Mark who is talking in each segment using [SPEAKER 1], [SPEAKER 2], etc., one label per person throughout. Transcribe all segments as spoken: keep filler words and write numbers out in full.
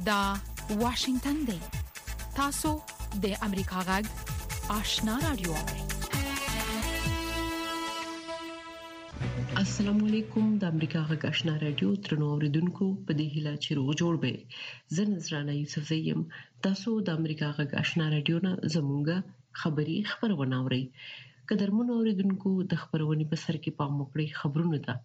[SPEAKER 1] دا واشنگتن دی. تاسو د امریکا غږ آشنا رادیو.
[SPEAKER 2] السلام علیکم. د امریکا غږ آشنا رادیو ترنو اوریدونکو په دې هیله چې روغ جوړ به. زه نذرانه یوسف زیم. تاسو د امریکا غږ آشنا رادیو نه زموږه خبری خبرونه اورئ. قدرمن اوریدونکو د خبرونې په سر کې پام وکړئ خبرونه ده.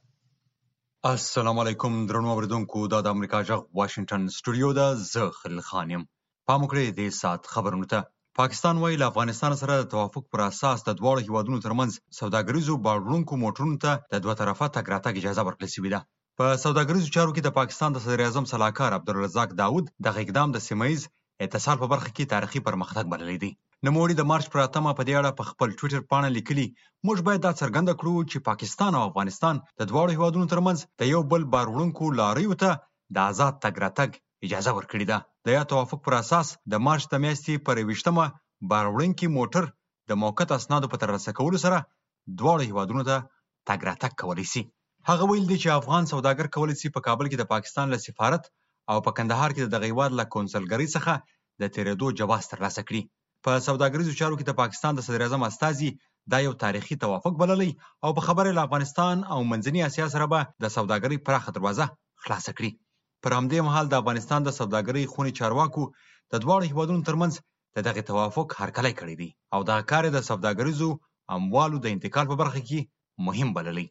[SPEAKER 3] السلام علیکم درنو اوریدونکو. دا د امریکا غږ واشنگټن سټوډیو ده. زه خلیل خان یم. پام وکړئ د سات خبرونه ته. پاکستان وايي له افغانستان سره د توافق پر اساس د دواړو هیوادونو ترمنځ سوداګریزو باړونکو موټرونو ته د دوه طرفه تګ راتګ اجازه ورکړل شوې ده. په سوداګریزو چارو کې د پاکستان د صدر اعظم صلاحکار عبدالرزاق داود دغه اقدام د سیمه ییز اتصال په برخه کې تاریخي پرمختګ بللی دی. نوموړي د مارچ پر اتمه په دې اړه په خپل ټویټر پاڼه لیکلي، موږ باید دا څرګنده کړو چې پاکستان او افغانستان د دواړو هیوادونو ترمنځ د یو بل باروړونکو لاریو ته د آزاد تګ راتګ اجازه ورکړې ده. د یا توافق پر اساس د مارچ د میاشتې پر یویشتمه باروړونکي موټر د موقت اسنادو په ترلاسه کولو سره دواړو هیوادونو ته تګ راتګ کولی شي. هغه ویل دي چې افغان سوداګر کولی شي په کابل کې د پاکستان له سفارت او په کندهار کې د دغه هیواد له کونسلګرۍ څخه د تیرېدو جواز ترلاسه کړي. په سوداګریزو چارو کې د پاکستان د صدر اعظم استازي دا یو تاریخي توافق بللی او په خبره له افغانستان او منځني اسیا سره به د سوداګرۍ پراخه دروازه خلاصه کړي. پر همدې مهال د افغانستان د سوداګرۍ خونې چارواکو د دواړو هیوادونو ترمنځ د دغه توافق هرکلی کړی دی او دغه کار د سوداګریزو اموالو د انتقال په برخه کې مهم بللی.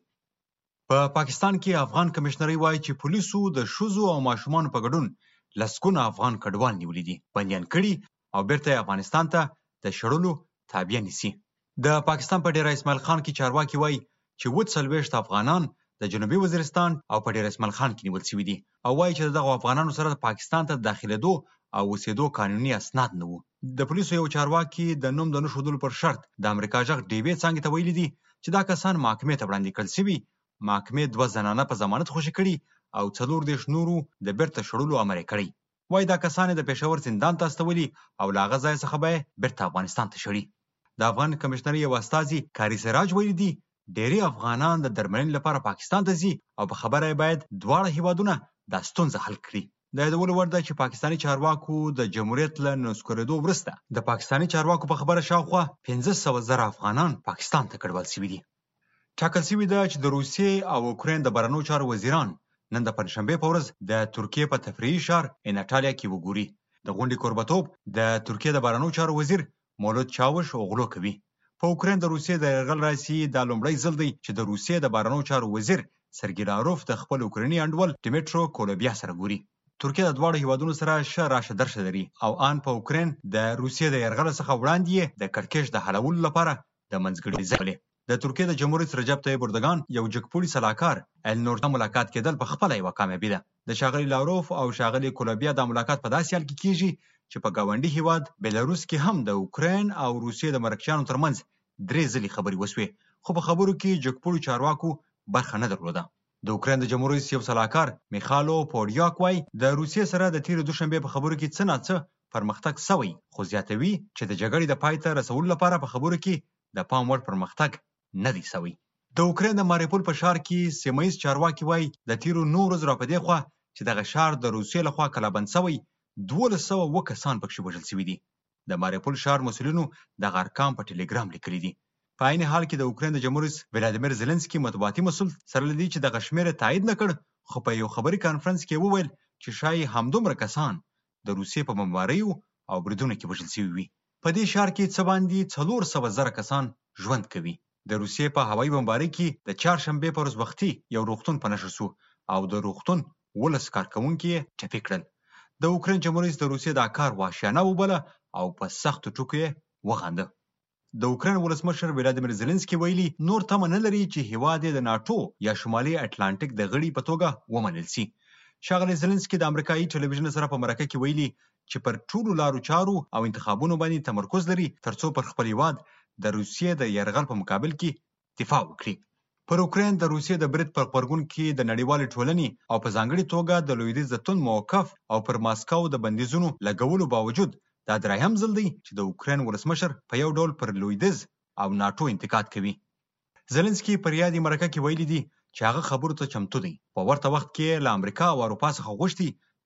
[SPEAKER 3] په پا پاکستان کې افغان کمشنري وایي چې پولیسو د ښځو او ماشومانو په ګډون لسګونه افغان کډوال نیولي دي، بندیان کړي او بیرته افغانستان ته د شړلو تابع نیسي. د پاکستان په ډیره اسماعیل خان کې چارواکي وایي چې اووه څلوېښت افغانان د جنوبي وزیرستان او په ډیره اسماعیل خان کې نیول شوي دي او وایي چې دغه افغانانو سره پاکستان ته داخلېدو او اوسېدو قانوني اسناد نه وو. د پولیسو یو چارواکي د نوم د نه ښودلو پر شرط د امریکا غږ ډیوې څانګې ته ویلي دي چې دا کسان محکمې ته وړاندې کړل شوي. محکمې دوه زنانه په ضمانت خوشي کړي او څلور دېرش نورو د بیرته شړلو امر یې کړی. وایي دا کسان د پېښور زندان ته استولي او له هغه ځای څخه به یې بیرته افغانستان ته شړي. د افغان کمشنري یو استازي کاري سراج ویلي دي ډېری افغانان د درملنې لپاره پاکستان ته ځي او په خبره یې باید دواړه هیوادونه دا ستونزه حل کړي. د یادولو وړ ده چې پاکستاني چارواکو د جمهوریت له نسکورېدو وروسته د پاکستاني چارواکو په خبره شاوخوا پنځه سوه زره افغانان پاکستان ته کډوال شوي دي. ټاکل شوي ده چې د روسیې او اوکراین د بهرنیو چارو وزیران نن د پنجشنبې په ورځ د ترکیې په تفریحي ښار انټالیا کې وګوري. د غونډې کوربتوب د ترکیې د بهرنیو چارو وزیر مولود چاوش اوغلو کوي. په اوکراین د روسیې د یرغل راسي دا لومړی ځل دی چې د روسیې د بهرنیو چارو وزیر سرګی لاروف د خپل اوکرایني انډول ډیمیټرو کولوبیا سره ګوري. ترکیه د دواړو هیوادونو سره ښه راشه درشه لري او آن په اوکراین د روسیې د یرغل څخه وړاندې د کړکېچ د حلولو لپاره د منځګړي ځای. د ترکیې د جمهور رئیس رجب طیب اردوغان یو جګپوړي سلاکار النورتا ملاقات کېدل په خپله یوه کامیابي ده. د ښاغلي لاروف او ښاغلي کولوبیا دا ملاقات په داسې حال کې کیږي چې په ګاونډي هیواد بیلاروس کې هم د اوکراین او روسیې د مرکچیانو ترمنځ درې ځلې خبرې وسوې، خو په خبرو کې جګپوړي چارواکو برخه نه درلوده. د اوکراین د جمهور رئیس یو سلاکار میخالو پوډیاک وایي د روسیې سره د تېرې دوشنبې په خبرو کې څه ناڅه پرمختګ سوی، خو زیاتوي چې د جګړې د پای ته رسولو لپاره په خبرو کې د پام وړ پرمختګ نه دی سوی. د اوکراین د ماریپول په ښار کې سیمه ییز چارواکي وایي د تېرو نو ورځو راپدې خوا چې دغه ښار د روسیې لخوا کلابند سوی دولس سوه اووه کسان پکښې وژل شوي دي. د ماریپول ښار مسؤلینو دغه ارقام په ټلګرام لیکلي دي. په عین حال کې د اوکراین د جمهور رئیس ولادیمیر زلنسکي مطبوعاتي مسؤل سره له دې چې دغه شمېره تایید نه کړ، خو په یو خبري کانفرنس کې وویل چې ښایي همدومره کسان د روسیې په بمباریو او بریدونو کې وژل شوي وي. په دې ښار کې څه باندې څلور سوه زره کسان ژوند کوي. د روسیې په هوایي بمبارۍ کې د چهارشنبې په ورځ وختي یو روغتون په نښه شو او د روغتون ولس کارکوونکي یې ټپي کړل. د اوکراین جمهور رئیس د روسیې دا کار وحشیانه وبله او په سختو ټکو یې وغنده. د اوکراین ولسمشر ولادیمیر زلنسکي ویلي نور تمه نه لري چې هیواد یې د ناټو یا شمالي اټلانټیک د غړي په توګه ومنل شي. ښاغلی زلنسکي د امریکایي ټلویزیون سره په مرکه کې ویلي چې پر ټولو لارو چارو او انتخابونو باندې تمرکز لري ترڅو پر خپل هیواد د روسیې د یرغل په مقابل کې دفاع وکړي. پر اوکراین د روسیې د برید په غبرګون کې د نړیوالې ټولنې او په ځانګړې توګه د لویدیځ د توند موقف او پر ماسکو د بندیزونو لګولو باوجود دا درېیم ځل دی چې د اوکراین ولسمشر په یو ډول پر لویدیځ او ناټو انتقاد کوي. زلنسکي پر یادې مرکه کې ویلي دي چې هغه خبرو ته چمتو دی. په ورته وخت کې له امریکا او اروپا څخه غوښتي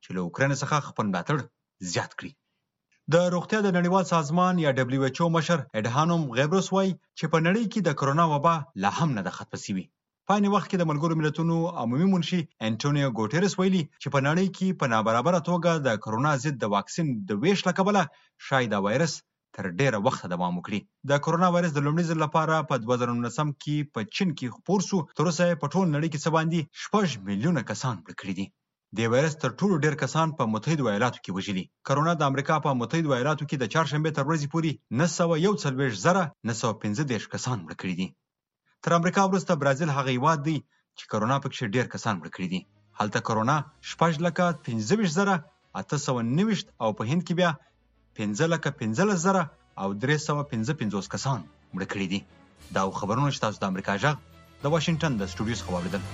[SPEAKER 3] چې له اوکراین څخه خپل ملاتړ زیات کړي. د روغتیا د نړیوال سازمان یا دبليو ایچ او مشر اډهانوم غیبرس وایي چې په نړۍ کې د کرونا وبا لا هم نه ده ختمه شوې. په عین وخت کې د ملګرو ملتونو عمومي منشي انټونیو ګوټيرس ویلي چې په نړۍ کې په نابرابره توګه د کرونا ضد د واکسین د ویش له کبله شاید دا وایرس تر ډیره وخت دوام وکړي. د کرونا وایرس د لومړي ځل لپاره په دوه زره نولسم کې په چین کې خپور شو. تر اوسه په ټول نړۍ کې څه باندې شپږ میلیونه کسان مړه کړي دي. د وایرس تر ټولو ډیر کسان په متحده ایالاتو کې وژلي. کرونا د امریکا په متحده ایالاتو کې د چهارشنبه تر ورځې پورې نه سوه یو څلوېښت زره نه سوه پنځه دېرش کسان مړه کړي دي. تر امریکا وروسته برازیل هغه هیواد دی چې کرونا پکې ډیر کسان مړه کړي دي. هلته کرونا شپږ لکه پنځه ویشت زره اته سوه نهه ویشت او په هند کې بیا پنځه لکه پنځلس زره او درې سوه پنځه پنځوس کسان مړه کړي دي. دا خبرونه چې تاسو د امریکا غږ د واشنگټن د سټوډیو څخه واوریدل.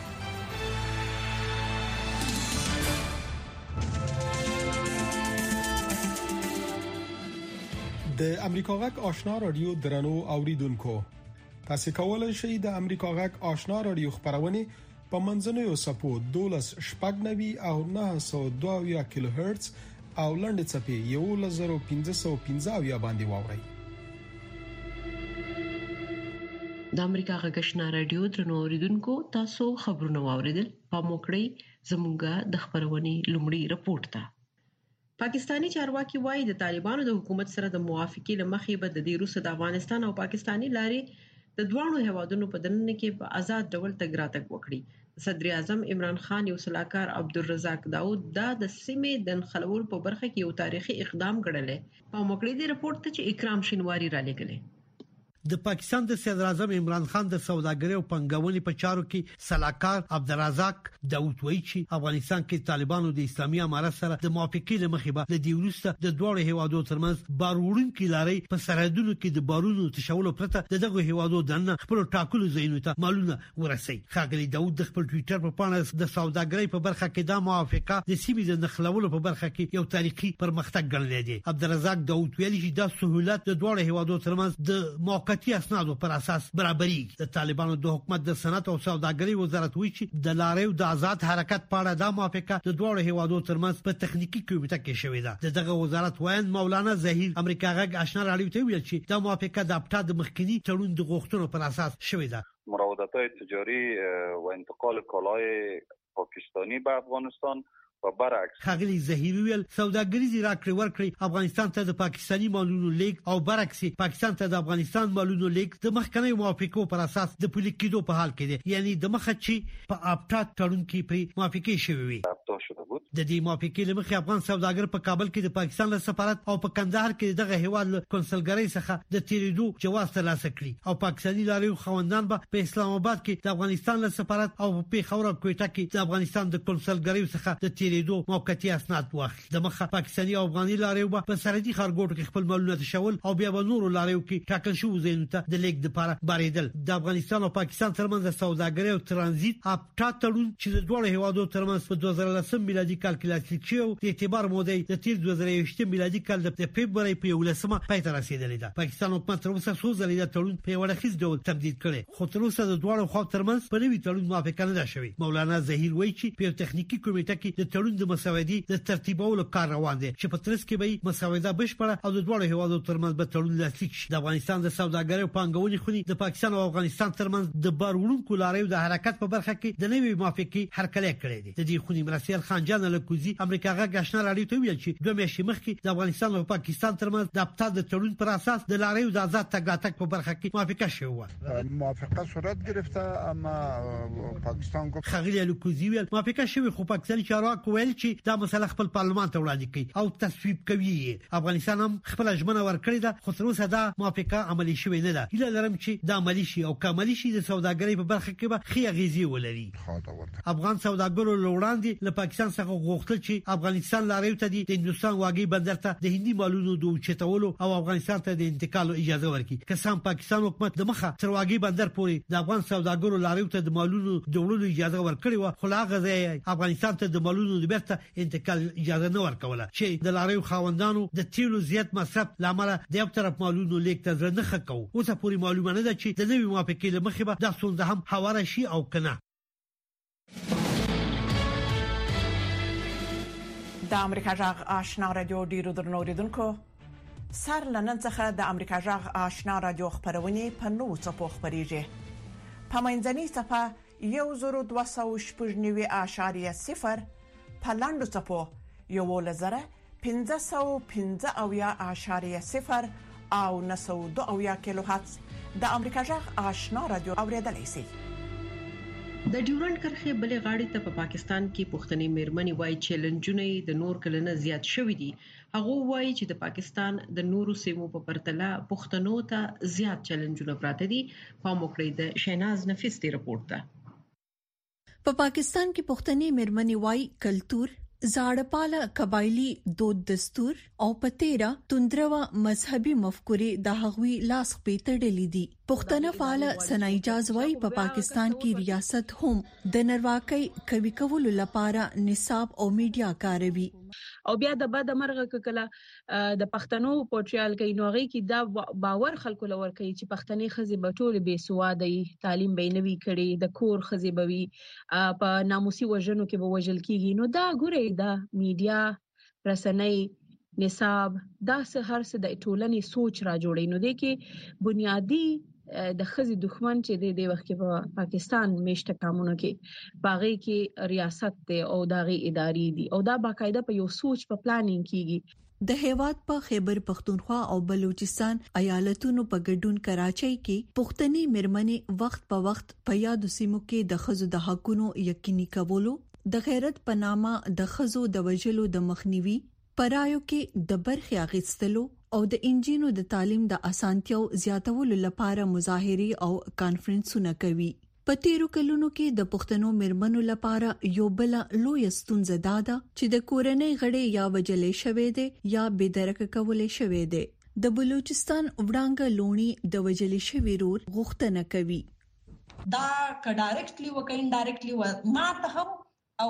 [SPEAKER 4] د امریکا غږ آشنا رادیو درنو اوریدونکو، تاسو کولای شئ د امریکا غږ آشنا رادیو خبرونه په منځنوي سپو دولس شپږ نوي او نه سوه دوه کیلو هرتز او لنډ چپی یو زر پنځه سوه پنځه باندې واورئ.
[SPEAKER 2] د امریکا غږ آشنا رادیو درنو اوریدونکو، تاسو خبرونه واوریدل. په موکړی زموږه د خبرونې لومړی رپورت ته. پاکستانی چارواکي وایي د طالبانو د حکومت سره د موافقې لمخې به د دې روسه د افغانستان او پاکستاني لارې د دوه هیوادونو په دننه کې په آزاد ډول تګ راتګ وکړي. صدر اعظم عمران خان یو سلاکار عبدالرزاق داود دا د سیمې د انخلولو په برخه کې یو تاریخي اقدام ګڼلی. په موکړی دی رپورت ته چې اکرام شینواری را لګلې.
[SPEAKER 5] د پاکستان د صدر اعظم عمران خان د سوداګرۍ او پنګونې په چارو کې سلاکار عبدالرزاق داود وایي چې افغانستان کې طالبانو د اسلامي امارت سره د موافقې لمخې به د دې وروسته د دوه هیوادو ترمنځ باروړونکو لارې په سرحدونو کې د بارونو تشولو پرته د دغه هیوادو دننه خپل ټاکلو ځایونو ته مالونه ورسي. ښاغلي داود د خپل ټوئیټر په پاڼه د سوداګرۍ په برخه کې دا موافقه د سیمې د نخلولو په برخه کې یو تاریخي پرمختګ ګڼل دی. عبدالرزاق داود ویلي چې دا سہولت د دوه هیوادو ترمنځ د موقتی اسنادو پر اساس برابرۍ. د طالبانو د حکومت د صنعت او سوداګرۍ وزارت وایي چې د لارې د آزاد حرکت په اړه د موافقه د دوه هیوادو ترمنځ په تخنیکی کمیټه کې شوې ده. دغه وزارت وایي مولانا زهیر امریکا غږ آشنا رادیو ته ویل چې د موافقه د ابتدا د مخکنی تړون د غوښتنو پر اساس شوې ده.
[SPEAKER 6] مراودات تجاری و انتقال کالای پاکستانی به افغانستان و برعکس.
[SPEAKER 5] خاغلی زهیری ویل سوداګریزي راکړې ورکړې افغانستان ته د پاکستانی مالونو لیک او برعکس پاکستان ته د افغانستان مالونو لیک د مخکنی موافقو پر اساس د پولیس کېدو په حال کې دي. یعنی د مخه چې په اپټا تړون کې په موافقه شوې وي. د دې موافقې لمخې افغان سوداګر په کابل کې د پاکستان له سفارت او په کندهار کې دغه هیواد له کنسلګرۍ څخه د تیریدو جواز ترلاسه کړي او پاکستانی لارې خوندان به په اسلام آباد کې د افغانستان له سفارت او په پیښور او کوټه کې د افغانستان د کنسلګرۍ څخه د تیریدو موقتی اسناد واخلي. د مخه پاکستانی او افغاني لارې به په سرحدي ښارګوټو کې خپل مالونه تشول او بیا به نورو لارې کې ټاکل شوی ځایونو ته د لیک لپاره باریدل. د افغانستان او پاکستان ترمنځ د سوداګرۍ او ترانزیت اپټا تړون چې د دوه هیوادو ترمنځ په دوه زره لسم میلادي کال کې لاسلیک شو د اعتبار موده د تیر دوه زره یوویشت میلادي کال د فبراير په یولسمه پای ته رسیدلې ده. پاکستان حکومت تر اوسه څو ځلې د تړون په وړاندیز ډول تمدید کړي خو تر اوسه د دوه خوا ترمنځ په نوي تړون موافقه نه ده شوې. مولانا زهیر وایي چې په تخنیکی کمیټه کې د تړون د مسودې د ترتیبولو کار روان دي چې په ترڅ کې به مسوده بشپړه او د دوه هیوادو ترمنځ به تړون لاسلیک شي. د افغانستان د سوداګرۍ او پانګونې خونی د پاکستان او افغانستان ترمنځ د باروړونکو لارې د حرکت په برخه کې د نوي موافقې هرکلی کړی دی. د دې خونی مرسیال خان جان لکوزی امریکا غږ آشنا رادیو ته ویل چې دوه میاشتې مخکې د افغانستان او پاکستان ترمنځ د اپټا د تړون پر اساس د لارې د آزاد تګ راتګ په برخه کې موافقه شوې و.
[SPEAKER 7] موافقه صورت گرفته اما پاکستان کو
[SPEAKER 5] خغلی لکوزی ویل موافقه شوې خو پاکستاني چارواکو ویل چې دا مسله خپل پارلمان ته وړاندې کوي او تصویب کوي. افغانستان هم خپل ژمنه ورکړې ده خو تر اوسه دا موافقه عملي شوې نه ده. هیله لرم چې دا عملي شي او کامل شي د سوداګرۍ په برخه کې به ښه اغیزې ولري. افغان سوداګرو وړاندې له پاکستان څخه غوښتل چې افغانستان لارې ته د هندستان واګي بندر ته د هندي مالونو د اوچتولو او افغانستان ته د انتقال اجازه ورکړي. کسان پاکستان حکومت د مخه تر واګي بندر پورې د افغان سوداګرو لارې ته د مالونو د وړلو اجازه ورکړي و خو هغه ځای افغانستان ته د مالونو د بیرته انتقال اجازه نه ورکوله چې د لارې خاوندانو د تیلو زیات مصرف لامل د یو طرف مالونو لیک ته نه خکو. اوسه پوری معلومه نه ده چې د نوي موافقې لمخې به دا ستونزه هم هواره شي او کنه.
[SPEAKER 8] د امریکا جغ آشنا رادیو ډیرو درنو اوریدونکو سر لنن څخه د امریکا جغ آشنا رادیو خبرونه په نوو څپو خبريږي په منځني صفه یو زرو دوه سوه شپږ نوي اعشاریه صفر په لاندو څپو یو لزره پنځه سوه پنځه اویا اعشاریه صفر او نه سوه دوه اویا کیلو هرتز د امریکا جغ آشنا رادیو اوریدلای شئ.
[SPEAKER 2] د ډیورنډ کرښې بلې غاړې ته په پاکستان کې پښتني میرمنې وايي چیلنجونه د نور کلنه زیات شوې دي. هغه وايي چې د پاکستان د نورو سیمو په پرتله پښتنو ته زیات چیلنجونه پراته دي. په موکړې د شیناز نفیس دی رپورت ده.
[SPEAKER 9] په پاکستان کې پښتني میرمنې وايي کلچر زاړپاله قبایلی دود دستور او پتیرا توندروا مذهبي مفکورې د هغوی لاس پیټړلې دي. پښتنه فعال سنای جازوی په پاکستان کې ریاست هم د نرواکۍ کوي کولو لپاره نصاب او میډیا کاروي
[SPEAKER 10] او بیا د بد مرغه کله د پښتنو پورټریال کوي نوغي کې دا باور خلکو لور کوي چې پښتني خزي بټول به سوادي تعلیم به نوي کړي د کور خزي بوي په ناموسي وژنو کې به وژل کیږي. نو دا ګوره دا میډیا رسنۍ نصاب دا څه هر څه د ټولنې سوچ را جوړي. نو د کې بنیادی د خزي دښمن چې د دې وخت کې په پاکستان میشته قانونو کې باغې کې ریاست ته او داغي ادارې دي او دا باقاعده په یو سوچ په پلانینګ کیږي.
[SPEAKER 9] د هیواد په خیبر پختونخوا او بلوچستان ایالتونو په ګډون کراچۍ کې پښتني میرمنې وخت په وخت په یادو سیمو کې د خزو د حقونو یقیني کولو د غیرت په نامه د خزو د وجلو د مخنیوي پرایو کې د برخې اخیستلو او د انجینو د تعلیم د اسانتیاو زیاتولو لپاره مظاهرې او کانفرنسونه کوي. په تیرو کلونو کې د پښتنو میرمنو لپاره یو بل لوی ستونزه ده چې د کورنۍ غړي یا وجلې شوې دي یا بېدرکه کولې شوې دي. د بلوچستان وړانګه لونی د وجلې شوی رور غوښتنه کوي.
[SPEAKER 11] دا ک ډایرکټلی وکاین ډایرکټلی ما ته هم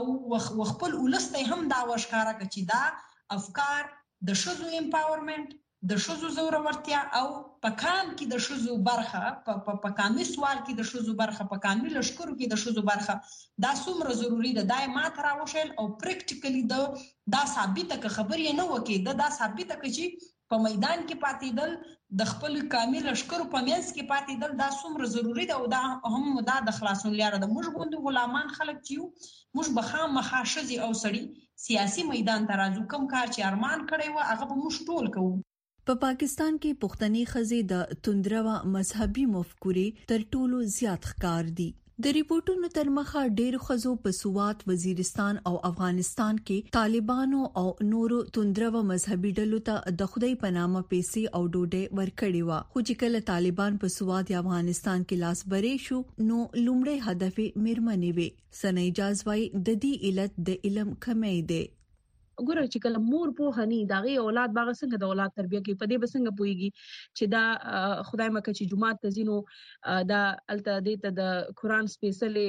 [SPEAKER 11] او خپل ولسته هم دا وشکاره کچې دا افکار د شوزو امپاورمنت د شوزو زورورتیا او په کام کې د شوزو برخه په په کامي سوال کې د شوزو برخه په کامي لشکرو کې د شوزو برخه دا څومره ضروری ده دا ما تر اوشل او پریکټیکلی دا دا ثابته ک خبرې نه وکي دا دا ثابته ک چې په میدان کې پاتېدل د خپل کامل لشکرو په منځ کې پاتېدل دا څومره ضروری ده او دا هم دا د خلاصون لاره د موږ غوند غلامان خلک چیو موږ بخام مخاشزي او سړی سیاسي میدان ته راځو کوم کار چې ارمان کړی و هغه به موږ ټول کوو.
[SPEAKER 9] په پا پاکستان کې پښتني خزي د توندروا مذهبي مفکورې تر ټولو زیات ښکار دي. د ریپورتونو تر مخه ډېر خزو په سوات وزیرستان او افغانستان کې طالبانو او نورو توندروا مذهبي ډلو ته د خدای په نامه پیسې او ډوډۍ ورکړي و. خو چې کله طالبان په سوات یا افغانستان کې لاس برې شو نو لومړی هدف میرمنې وي. سنای جازوی د دې علت د علم کمی دی.
[SPEAKER 10] ګوره چې کله مور په هني داغي اولاد باغ څنګه د اولاد تربیه کوي په دې بسنګ پويږي چې دا خدای مکه چې جمعه ته زینو دا الته دې ته د قران سپیشلی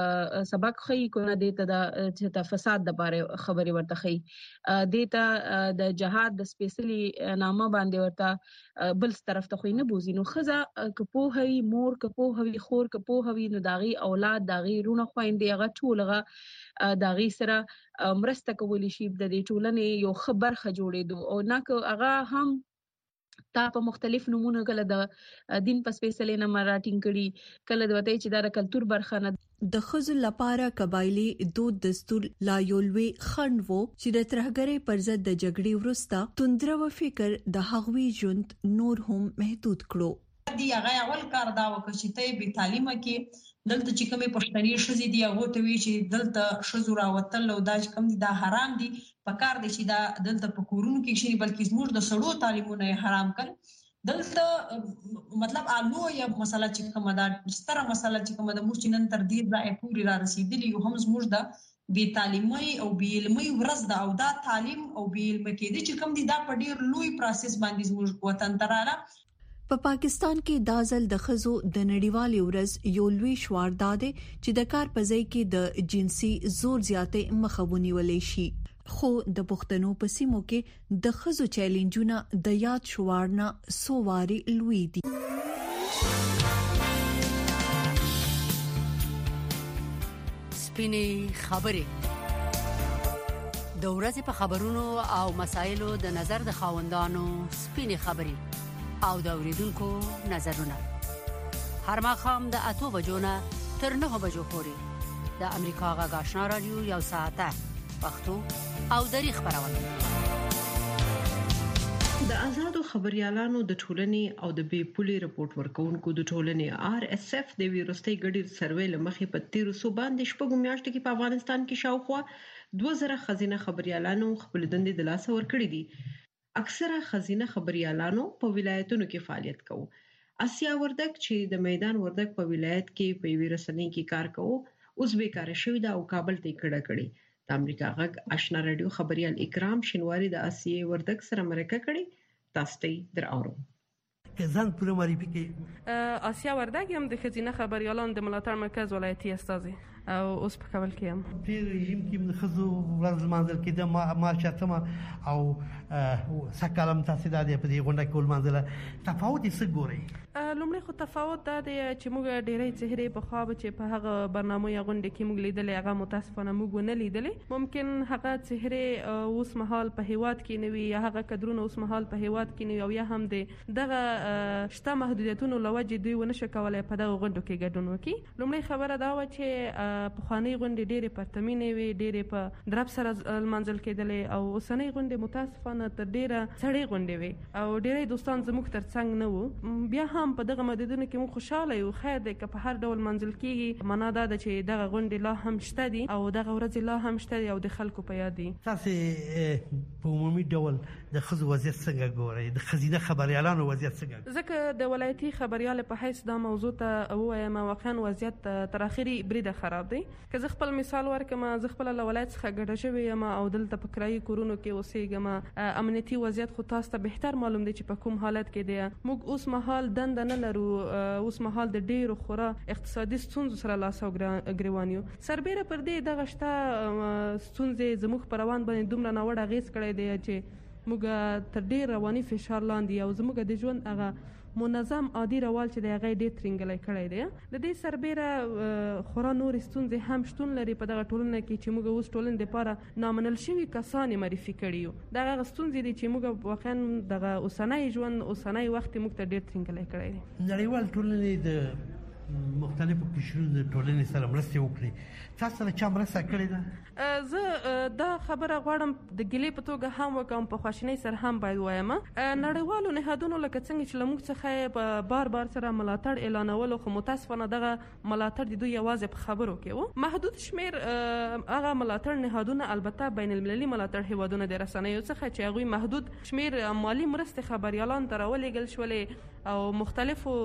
[SPEAKER 10] سبق خي کنه دې ته د چې د فساد د باره خبري ورته خي دې ته د جهاد د سپیشلی نامه باندې ورته بل طرف ته خو نه بوزي. نو خزه کپو هي مور کپو هي خور کپو هي نو داغي اولاد داغي رونه خويندې هغه ټولغه داغي سره مرسته کولی شي د دې ټولنې یو خبر خ جوړېدو او نه که هغه هم تا په مختلف نمونه کله د دین په سپیشلی نه مراټینګ کړي کله د وته چې د کلچر برخه نه
[SPEAKER 9] د خزل لپاره قبایلی دود دستور لا یولوي خنوو چې د ترهګرۍ پر ضد د جګړې وروسته توندرو فکر د هغوی ژوند نور هم محدود کړو.
[SPEAKER 11] دی هغه اول کار دا وکړ چې ته به تعلیم کې دلته چې کومه پښتني شزي دی هغه ته وی چې دلته شزو راوتل او دا چې کوم دي دا حرام دي په کار دي چې دا دلته په کورونو کې شي بلکې زموږ د سړو تعلیمونه حرام کړ دلته مطلب الو یا مسله چې کومه دا ستره مسله چې کومه د موږ نن تر دې ځای پوری را رسیدلی یو هم زموږ د بي تعلیمي او بي علمي ورځ دا او دا تعلیم او بي علم کې دي چې کوم دي دا په ډیر لوی پروسس باندې زموږ وطن تراله.
[SPEAKER 9] په پا پاکستان کې دا ځل د خزو د نړیوالې ورځ یو لوی شعار داده چې د کار په ځای کې د جنسي زور زیاتې مخاوني ولې شي. خو د پښتنو په سیمو کې د خزو چیلنجونه د یاد شعار نه سو واري لوی دي.
[SPEAKER 12] سپینې خبرې د ورځې په خبرونو او مسایلو د نظر د خاوندانو سپینې خبرې او د اوریدونکو نظرونه هر ماښام د اتو بجو نه تر نهو بجو پورې د امریکا غږ آشنا رادیو یو ساعته پښتو او دری خبرونه
[SPEAKER 2] د آزادو خبريالانو د ټولنې او د بي پولي رپورټ ورکونکو د ټولنې آر اس اف د ویروستي ګډیر سروې لمخې په تیر سو باندې شپږ میاشتې کې په افغانستان کې شاوخوا دوه زره خزینه خبريالانو خپل دندې د لاس ور کړې دي. اکثره خزینه خبريالانو په ولایتونو کې فعالیت کوي. اسیا وردک چې د میدان وردک په ولایت کې په ویرسنۍ کې کار کوي اوس بیکاره شوی دا او کابل ته کډه کړي. د امریکا غږ آشنا رادیو خبريال اکرام شینواری د اسیا وردک سره مرکه کړي. تاسو ته دراورو.
[SPEAKER 5] ځان پوره معرفي کړي.
[SPEAKER 13] اسیا وردک هم د خزینه خبريالانو د ملاتړ مرکز ولایتي استاذ او اوس په کابل کې هم
[SPEAKER 5] په رژیم کې د خزو ورځ منځل کې د مارچ اتمه او سکالم تاسو د دې په دې غونډه کې ولمنځله تفاوت یې څه ګوري؟
[SPEAKER 13] لومړی خو تفاوت دا دی چې موږ ډېرې چهرې په خوا چې په هغه برنامه یا غونډه کې موږ لیدلې هغه متاسفانه موږ نه لیدلې. ممکن هغه چهرې اوس مهال په هیواد کې نه وي یا هغه کډرونه اوس مهال په هیواد کې نه وي او یا هم د دغه شته محدودیتونو لوجه دوی ونه شو کولای په دغه غونډو کې ګډون وکړي. لومړی خبره دا و چې په خواني غونډې ډېرې پرتمینې وي ډېرې په درب سره منځل کېدلې او اوسنۍ غونډې متاسفانه تر ډېره سړې غونډې وي او ډېری دوستان زموږ ترڅنګ نه وو. بیا هم په دغه محدودیتونو کې موږ خوشاله یو. خیر دی که په هر ډول منځل کېږي معنا دا ده چې دغه غونډې لا هم شته دي او دغه ورځې لا هم شته دي او د خلکو په یاد دي.
[SPEAKER 5] تاسو په عمومي ډول د خزو وضعیت څنګه ګورئ؟ د خزینه خبريالانو وضعیت څنګه؟
[SPEAKER 13] ځکه د ولایتي خبريال په حیث دا موضوع ته وایم واقعا وضعیت تر اخري بریده خراب دی. که زه خپل مثال ورکم زه خپل له ولایت څخه ګډه شوې یم او دلته په کرایي کورونو کې اوسېږم. امنیتي وضعیت خو تاسو ته بهتر معلوم دی چې په کوم حالت کې دی. موږ اوس مهال دند نه لرو. اوس مهال د ډېرو خورا اقتصادي ستونزو سره لاس او ګریوان یو. سربېره پر دې دغه شته ستونزې زموږ په روان باندې دومره ناوړه اغېز کړی دی چې موږ تر ډېر رواني فشار لاندې او زموږ د ژوند هغه منظم عادي روال چې د هغه ډېر ترنګلای کړی دی. د دې سربېره خورا نور ستونزې هم شتون لري په دغه ټولنه کې چې موږ اوس ټولنې لپاره نامنل شوي کسان معرفي کړي یو. دغه ستونزې دي چې موږ واقعا دغه اوسنۍ ژوند اوسنۍ وخت موږ ته ډېر ترنګلای کړی دی.
[SPEAKER 5] نړیوال ټولنې د مختلفو قشرونو د ټولنې سره مرسته وکړي. تاسو سره چا مرسته کړې ده؟
[SPEAKER 13] زه دا خبره غواړم د ګلې په توګه هم وکم په خواشینۍ سره هم باید وایم. نړیوالو نهادونو لکه څنګه چې لموږ څخه په بار بار سره ملاتړ اعلانولو خو متاسفانه دغه ملاتړ د دوی یوازې په خبرو کې وو. محدود شمیر هغه ملاتړ نهادونه البته بین المللي ملاتړ هیوادونه د رسنیو څخه چې هغوی محدود شمیر مالی مرستې خبريالان ته راولېږل شولې او مختلفو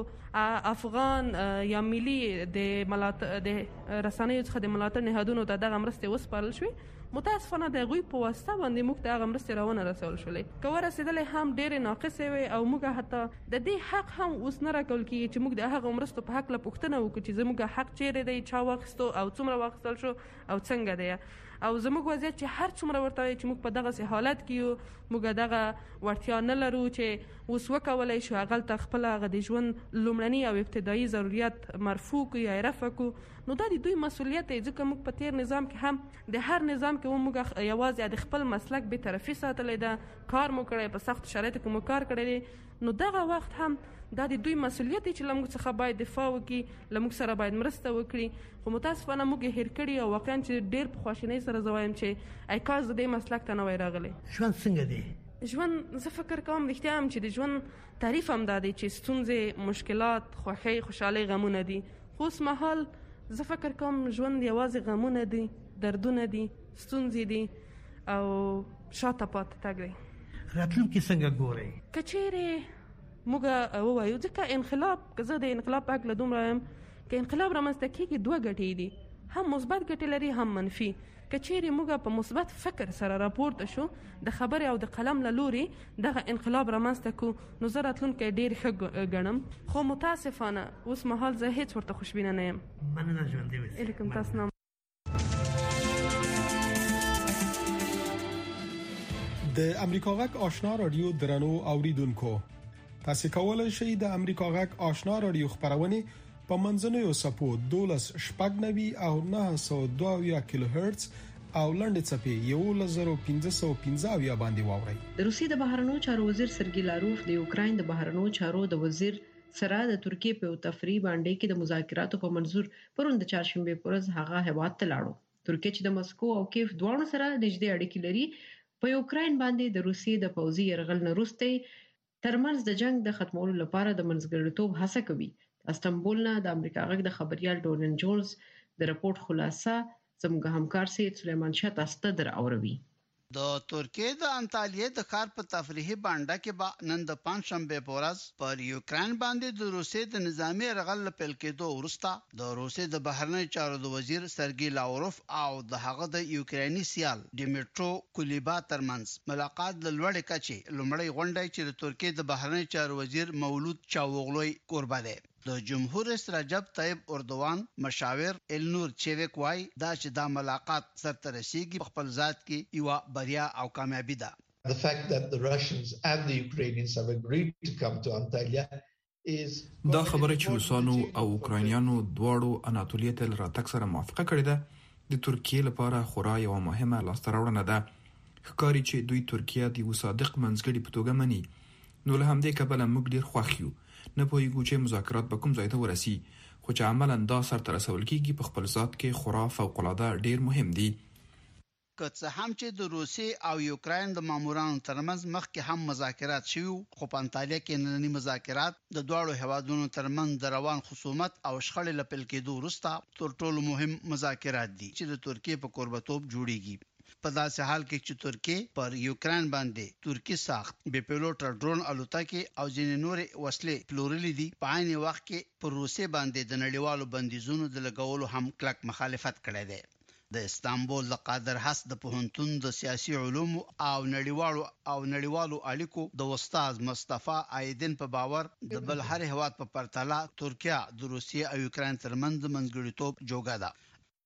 [SPEAKER 13] افغان یا ملي د ملاتړ د رسنیو څخه د ملاتړ نهادونو ته دغه مرستې وسپارل شوې. متاسفانه د هغوی په واسطه باندې موږ ته هغه مرستې راونه رسول شولې. که ورسېدلې هم ډېرې ناقصې وې او موږ حتی د دې حق هم اوس نه راکول کېږي چې موږ د هغه مرستو په هکله پوښتنه وکړو چې زموږ حق چیرې دی چا واخیستو او څومره واخیستل شو او څنګه دی او زموږ وضعیت چې هر څومره ورته وایي چې موږ په دغسې حالت کې یو موږ دغه وړتیا نه لرو چې اوس وکولی شو هغلته خپل هغه د ژوند لومړني او ابتدایي ضرورت مرفوع کړو یا رفع کړو. نو دا د دوی مسؤلیت دی ځکه موږ په تیر نظام کې هم د هر نظام کې موږ یوازې د خپل مسلک بې طرفي ساتلی ده. کار مو کړی په سختو شرایطو کې مو کار کړی دی. نو دغه وخت هم دا د دوی مسؤلیت دی چې له موږ څخه باید دفاع وکړي له موږ سره باید مرسته وکړي. خو متاسفانه موږ یې هېر کړي او واقعا چې ډېر په خواشینۍ سره زه وایم چې ای کاش د دې مسلک ته نه وای راغلی.
[SPEAKER 5] ژوند څنګه دی؟
[SPEAKER 13] ژوند زه فکر کوم رښتیا هم چې د ژوند تعریف هم دا دی چې ستونزې مشکلات خوښۍ خوشحالۍ غمونه دي. خو اوس مهال زه فکر کوم ژوند یوازې غمونه دي دردونه دي ستونزې دي او شاته پاتې تګ دی.
[SPEAKER 5] راتلونکي څنګه ګورئ؟
[SPEAKER 13] که چیرې موږ ووایو ځکه انقلاب که زه د انقلاب په هکله دومره وایم که انقلاب رامنځته کېږي دوه ګټې دي هم مثبت ګټې لري هم منفي. که چیرې موږ په مثبت فکر سره راپورته شو د خبرې او د قلم له لورې دغه انقلاب رامنځته کړو نو زه راتلونکی ډېر ښه ګڼم. خو متاسفانه اوس مهال زه هېڅ ورته خوشبینه نه یم.
[SPEAKER 5] مننه ژوندی اوسئ.
[SPEAKER 13] علیکم تاسو نه.
[SPEAKER 4] د امریکا غږ آشنا رادیو درنو اوریدونکو تاسو کولای شئ د امریکا غږ آشنا رادیو خبرونه په منځنوي سپو دولس شپږ نوي او نه سو دوه کیلو هرتز او لنډ چپی یو لزر پنځه سوه پنځه اویا باندې واوري.
[SPEAKER 2] د روسیې د بهرنیو چارو وزیر سرګی لاروف د یوکرين د بهرنیو چارو د وزیر سره د ترکیې په تفریح باندې کې د مذاکراتو په منظور پروند چهارشنبه پرز هغه هواد ته لاړو. ترکیه چې د مسکو او کیف دوه سره نږدې اړیکې لري په یوکرين باندې د روسیې د پوځي يرغل نه وروسته ترمنځ د جنگ د ختمولو لپاره د منځګړیتوب هڅه کوي. استنبول نه د امریکا غږ د خبريال ډورن جونز د راپورټ خلاصه زموږ همکار سید سلیمان شاه تاسو ته دراوروي.
[SPEAKER 14] د ترکیې د انطالیه د ښار په تفریحي بانډه کې به نن د پنځشنبه په ورځ پر یوکرين باندې د روسیې د نظامی يرغل پیل کېدو وروسته د روسیې د بهرنیو چارو د وزیر سرګی لاوروف او د هغه د یوکريني سیال ډیمیټرو کولیبا ترمنځ ملاقات د لوړې کچې لومړی غونډه چې د ترکیې د بهرنیو چارو وزیر مولود چاوغلوی قربا ده. د جمهور رئیس رجب طیب اردوان مشاور النور چیوک وای دا چې دا ملاقات سرته رسیدي په خپل ذات کې یو بریا او کامیابی ده.
[SPEAKER 15] The fact that the Russians and the Ukrainians have agreed to come to Antalya is
[SPEAKER 16] دا خبره چې روسانو او اوکراینیانو دواړو اناتولیه ته راتګ سره موافقه کړې ده د ترکیې لپاره خورا یو مهمه لاسته راوړنه ده. ښکاري چې دوی ترکیه د یو صادق منځګړي په توګه مني. نو له همدې کبله موږ ډیر خوښ یو. نه پوهیږو چې مذاکرات به کوم ځای ته ورسي، خو چې عملاً دا سرته رسول کیږي په خپل ذات کې خورا فوق العاده ډیر مهم دي.
[SPEAKER 14] که څه هم چې د روسیې او یوکرين د مامورانو ترمنځ مخکې هم مذاکرات شوي خو په انطالیه کې نننی مذاکرات د دواړو هیوادونو ترمنځ د روان خصومت او شخړې لپاره کېدو وروسته تر ټولو مهم مذاکرات دي چې د ترکیې په قربتوب جوړیږي. په داسې حال کې چې ترکیه پر یوکرين باندې ترکی ساخت بې پیلوټ ډرون الوتکې او ځینې نور وسلې پلورلې دي، په عین وخت کې پر روسیې باندې د نړیوالو بندیزونو د لګولو هم کلک مخالفت کړی دی. د استانبول د قادر حس د پوهنتون د سیاسي علوم او نړیوالو او نړیوالو اړیکو د استاد مصطفی ایدن په باور د بل هر هیواد په پرتله ترکیه د روسیې او یوکرين ترمنځ منځګړیتوب جوګه ده.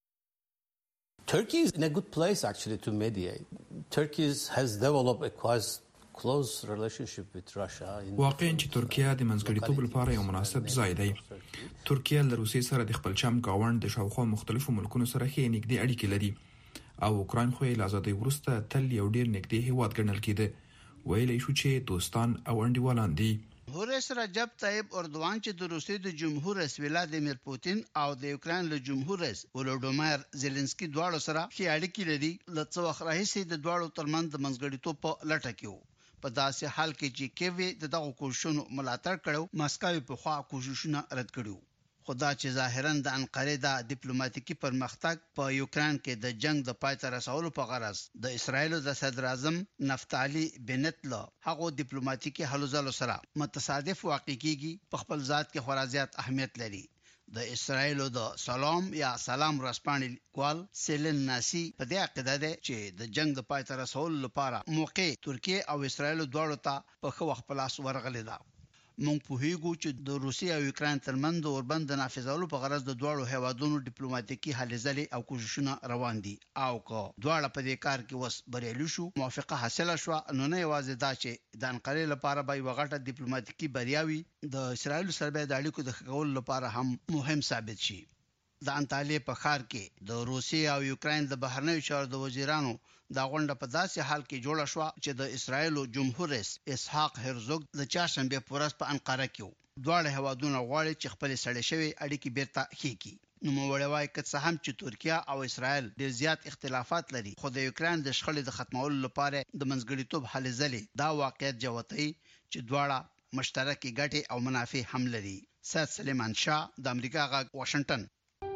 [SPEAKER 17] Turkey is in a good place actually to mediate. Turkey has developed a quite close relationship with Russia.
[SPEAKER 16] واقعاً چې ترکیه د منځګړیتوب لپاره یو مناسب ځای دی. ترکیه له روسیې سره د خپل چم گاوند د شاوخوا مختلفو ملکونو سره ښې نږدې اړیکې لري او اوکراین خو یې له ازادۍ وروسته تل یو ډیر نږدې هیواد ګڼل کېده. ویلی شو چې دوستان او انډیوالان دي.
[SPEAKER 14] رئیس رجب طیب اردوان چې د روسیې د جمهور رئیس ولادیمیر پوتین او د یوکرين له جمهور رئیس ولودیمیر زيلنسکي دواړو سره ښې اړیکې لري، له څو وخت راهیسې د دواړو ترمنځ د منځګړیتوب په لټه کې وو. په داسې حال کې چې کیوي د دغو کوششونو ملاتړ کړو، مسکو په خوا کوششونه رد کړو. خدا چې ظاهراً د انقره د ډیپلوماټیکي پرمختګ په یوکرين کې د جنگ د پای ته رسولو په غرض د اسرایل د صدر اعظم نفتالي بنت له هغه ډیپلوماټیکي هلو ځلو سره متصادف واقع کیږي په خپل ذات کې خورا زیات اهمیت لري. د اسرایل د سلام یا سلام رسپانې کول سیلن ناسي په دې عقیده ده چې د جنگ د پای ته رسولو لپاره موقع ترکیه او اسرایل دواړو ته په خو خپل لاس ورغلي ده. مونږ په هیګو چې د روسیې او یوکرين ترمنځ د اوربند د نافذولو په غرض د دوړو هیوادونو ډیپلوماټیکي هلې ځلې او کوششونه روان دي او کو دواړه په دې کار کې وس بریالي شو، موافقه حاصله شو، نو نه یوازې دا چې د انقره لپاره به یو غټه ډیپلوماټیکي بریاوي د اسرایل سره د اړیکو د ښه کولو لپاره هم مهم ثابت شي. د انطالیه په ښار کې د روسیې او یوکرين د بهرنیو چارو د وزیرانو دا غونډه په داسې حال کې جوړه شو چې د اسرایل جمهور رئیس اسحاق هرزوگ د چهارشنبه په ورځ په انقره کې دواړه هیوادونه غواړي چې خپل سړې شوی اړیکې بیرته ښې کړي. نو موړوي که څه هم چې ترکیه او اسرایل ډېر زیات اختلافات لري، خو د یوکرين د شخړې د ختمولو لپاره د منځګړیتوب هلې ځلې دا واقعیت جوتوي چې دواړه مشترکې ګټې او منافع هم لري. سید سلیمان شاه د امریکا غږ واشنگټن.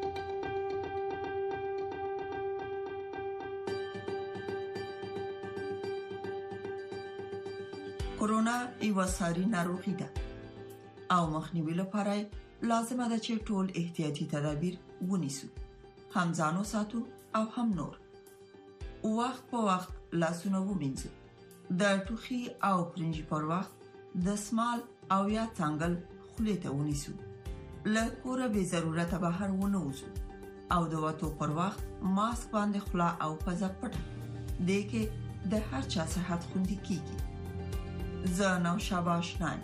[SPEAKER 18] کورونا یو ساري ناروغي ده او مخنیوي لپاره لازمه ده چې ټول احتیاطي تدابیر ونیسو، هم ځانو ساتو او هم نور. وخت په وخت لاسونه ومینځو، د ټوخي او پرنجي پر وخت د سمال او یا څنګل خولې ته ونیسو، له کوره به ضرورت بهر ونه وځو او د وټو پر وخت ماسک باندې خلا او پزه پټه دې کې د هر چا صحت خوندي کیږي. زناو شاباش نایم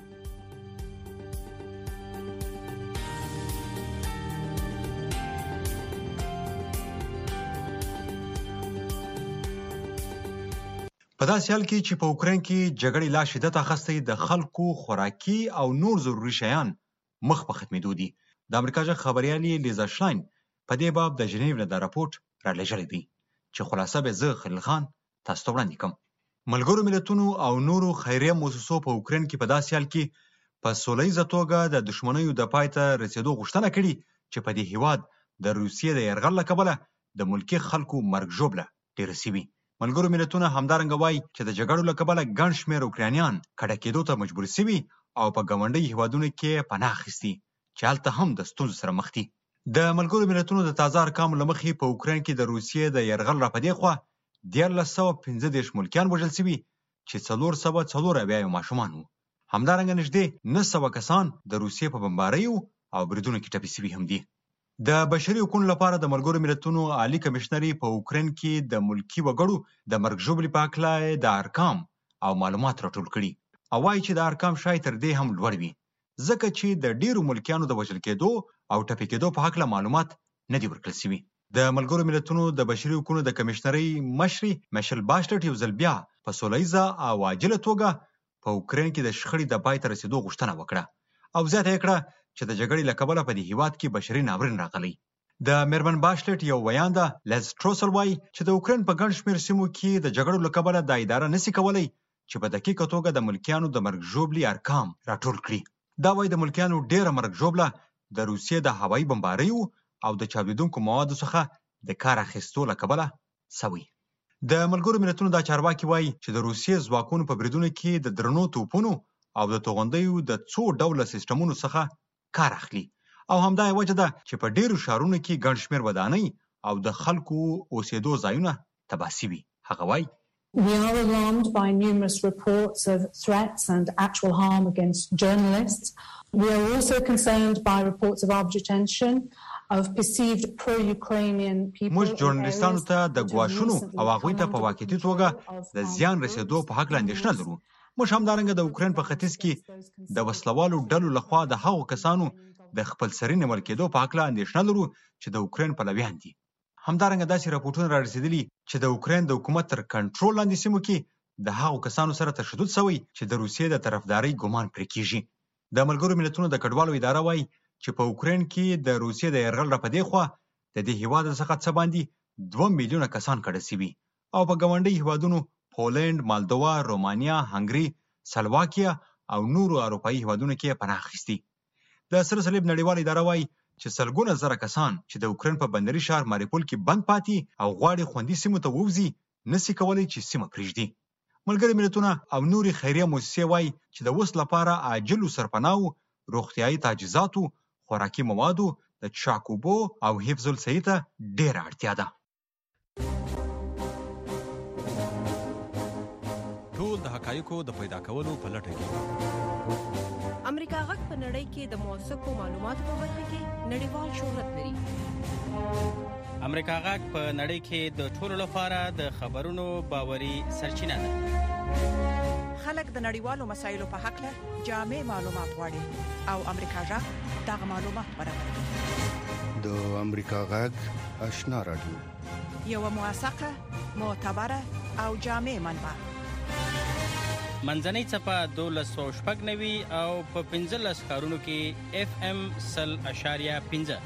[SPEAKER 3] په داسې حال کې چې په اوکراین کې جګړې لا شدت اخیستی، د خلکو خوراکي او نور ضروري شیان مخ په ختمېدو دي. د امریکا ژغ خبريالې لیزا شلاین په دې باب د ژنیو نه د راپورټ رالیږلی دی چې خلاصه به زه خلیل خان تاسو ته وړاندې کوم. ملګرو ملتونو او نورو خیریه مؤسسو په اوکراین کې په داسې حال کې په سولیزه توګه د دښمنیو د پای ته رسیدو غوښتنه کړې چې په دې هیواد د روسیې د یرغل له کبله د ملکي خلکو مرګ ژوبله ډېره سوي. ملګرو ملتونه همدارنګه وایي چې د جګړو له کبله ګڼ شمېر اوکراینیان کډه کېدو ته مجبور سوي او په ګاونډي هیوادونو کې پناه اخیستي چې هلته هم د ستونزو سره مخ دي. د ملګرو ملتونو د تازه ارقامو له مخې په اوکراین کې د روسیې د یرغل را په دې خوا دیارلس سوه پنځه دېرش ملکیان وژل سوي چې څلور سوه څلور اویا یې ماشومان وو. همدارنګه نږدې نه سوه کسان د روسیې په بمباریو او بریدونو کې ټپي سوي هم دي. د بشري حقوقو لپاره د ملګرو ملتونو عالی کمشنري په اوکراین کې د ملکی وګړو د مرګ ژوبلې په هکله د ارقام او معلومات راټول کړي او وایي چې د ارقام شاید تر دې هم لوړ وي ځکه چې د ډیرو ملکیانو د وژل کېدو او ټپي کېدو په هکله معلومات نه دي ورکړل سوي. د ملګرو ملتونو د بشري حقوقو د کمشنري مشري میشل باشټټ یو ځل بیا په سولیزه او عاجله توګه په اوکراین کې د شخړې د پای ته رسیدو غوښتنه وکړه او زیاته یې کړه چې د جګړې له کبله په دې هیواد کې بشري ناورین راغلی. د میرمن باشټټ یو ویانده لیز ټروسل وایي چې د اوکراین په ګڼ شمېر سیمو کې د جګړو له کبله دا اداره نشي کولی چې په دقیقه توګه د ملکیانو د مرګ ژوبلې ارقام راټول کړي. دا وایي د ملکیانو ډیره مرګ ژوبله د روسیې د هوایي بمباریو او د چاودیدونکو موادو څخه د کار اخیستو له کبله سوي. د ملګرو ملتونو دا چارواکي وایي چې د روسیې ځواکونو په بریدونو کې د درنو توپونو او د توغندیو د څو ډوله سیستمونو څخه کار اخلي او همدا یې وجه ده چې په ډیرو ښارونو کې ګڼ شمېر ودانۍ او د خلکو اوسېدو ځایونه تباه سوي. هغه وایي
[SPEAKER 19] We are alarmed by numerous reports of threats and actual harm against journalists. We are also concerned by reports of arbitrary detention of perceived pro-Ukrainian people.
[SPEAKER 3] موږ ژورنالیستانو ته د ګواښونو او هغوی ته په واقعیتي توګه د زیان رسېدو په هکله اندېښنه لرو. موږ همدارنګه د اوکراین په ختیځ کې د وسلوالو ډلو لخوا د هغو کسانو د خپلسري نیول کېدو په هکله اندېښنه لرو چې د اوکراین پلویان دي. همدارنګه داسې راپورټونه را رسېدلي چې د اوکراین د حکومت تر کنټرول لاندې سیمو کې د هغو کسانو سره تشدد شوی چې د روسیې د طرفدارۍ ګمان پرې کېږي. د ملګرو ملتونو د کډوالو اداره وایي چې په اوکراین کې د روسیې د یرغل را په دې خوا د دې هیواد څخه څه باندې دوه میلیونه کسان کډه سوي او په ګاونډي هیوادونو پولنډ، مالدووا، رومانیا، هنګري، سلواکیا او نورو اروپایي هیوادونو کې پناه اخیستي. د سره صلیب نړیوال اداره وایي چې سلګونه زره کسان چې د اوکراین په بندري ښار ماریپول کې بند پاتې او غواړي خوندي سیمو ته ووځي نسي کولی چې سیمه پرېږدي. ملګري ملتونه او نورې خیریه مؤسسې وایي چې د اوس لپاره عاجلو سرپناهو، روغتیایي تجهیزاتو، خوراکي موادو، د څښاک اوبو او حفظ الصحې ته ډېره اړتیا ده.
[SPEAKER 20] ټول د حقایقو د پیدا کولو په لټه کې.
[SPEAKER 21] امریکا غږ په نړۍ کې د موثقو معلوماتو په برخه کې نړیوال شهرت لري.
[SPEAKER 22] امریکا غږ په نړۍ کې د ټولو لپاره د خبرونو باوري سرچینه ده.
[SPEAKER 8] خلک د نړیوالو مسایلو په حق له جامع معلومات غواړي او امریکا غږ دغه معلومات برابروي.
[SPEAKER 23] د امریکا غږ آشنا رادیو
[SPEAKER 8] یو موثقه، معتبره او جامع منبع.
[SPEAKER 22] منځنۍ څپه دولس سوه شپږ نوي او په پنځلس ښارونو کې اف ام سل اشاریه پنځه.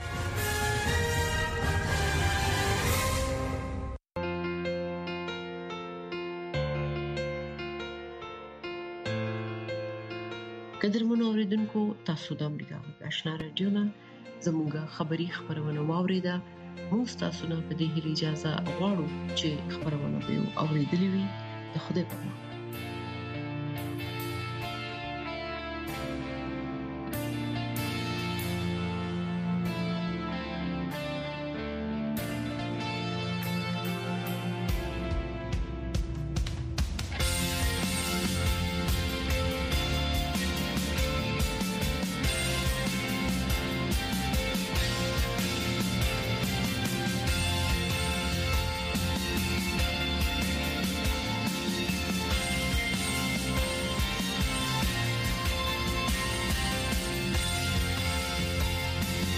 [SPEAKER 2] قدرمنو اوریدونکو، تاسو د امریکا غږ آشنا رادیو نه زموږه خبری خبرونه واوریده. موږ تاسو نه په دې هیله اجازه غواړو چې خبرونه به اوریدلې وي. د خدای په امان.